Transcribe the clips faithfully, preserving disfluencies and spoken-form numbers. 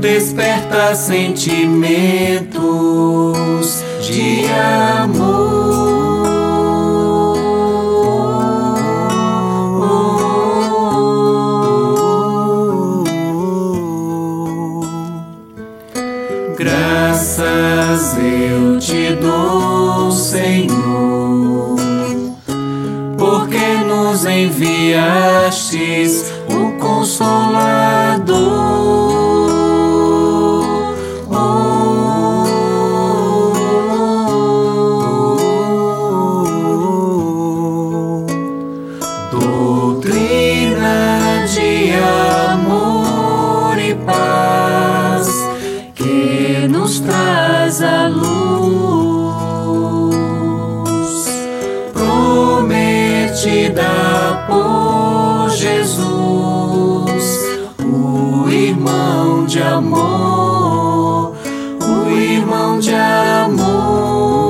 desperta sentimentos de amor. Graças eu te dou, Senhor, porque nos enviastes o Consolador. Oh, doutrina de amor e paz que nos traz a luz, prometida por Jesus, o irmão de amor, o irmão de amor.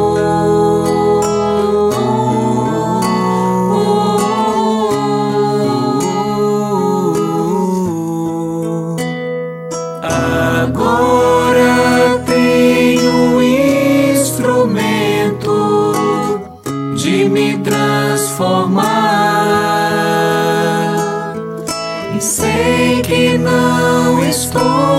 Agora tenho instrumento de me transformar, e sei que não estou